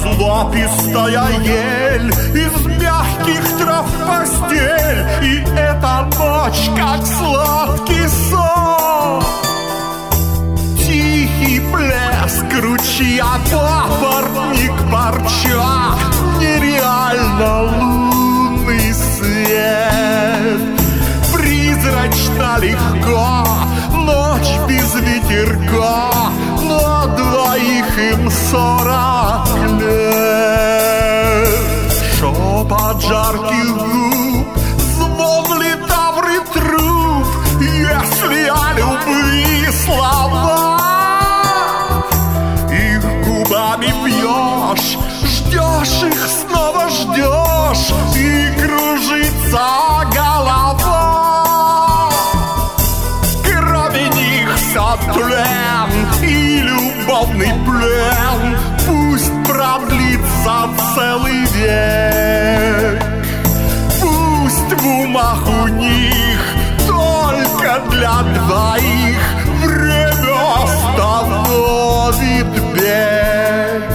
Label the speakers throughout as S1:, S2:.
S1: Разлапистая ель, из мягких трав постель, и эта ночь, как сладкий сон. Тихий блеск ручья, папоротник парча, нереально лунный свет. Призрачно легко, ночь без ветерка, на двоих им 40 лет. Шепот жарких губ, звон литавры труб, если о любви слова. Их губами пьешь, ждешь их, снова ждешь, и кружится голова. Кроме них все тлен и любовный плен, пусть продлится целый век. Пусть в умах у них только для двоих время остановит бег.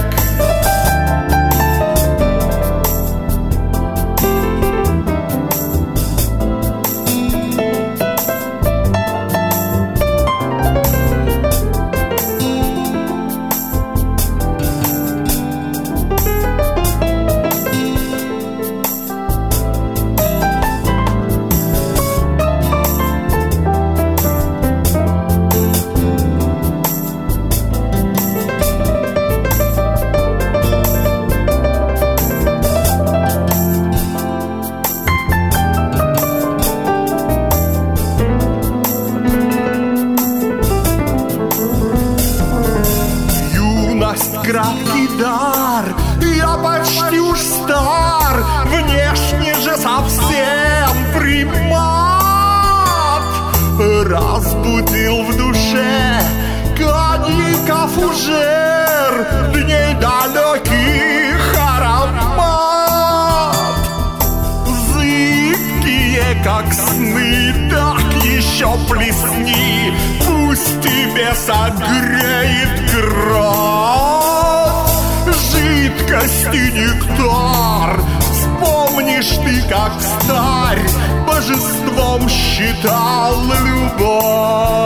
S1: Краткий дар, я почти уж стар, внешне же совсем примат. Разбудил в душе коньяка фужер, дней далеких аромат. Зыбкие, как сны, так еще плесни, пусть тебе согреет кровь. Жидкости нектар, вспомнишь ты, как старь божеством считал любовь.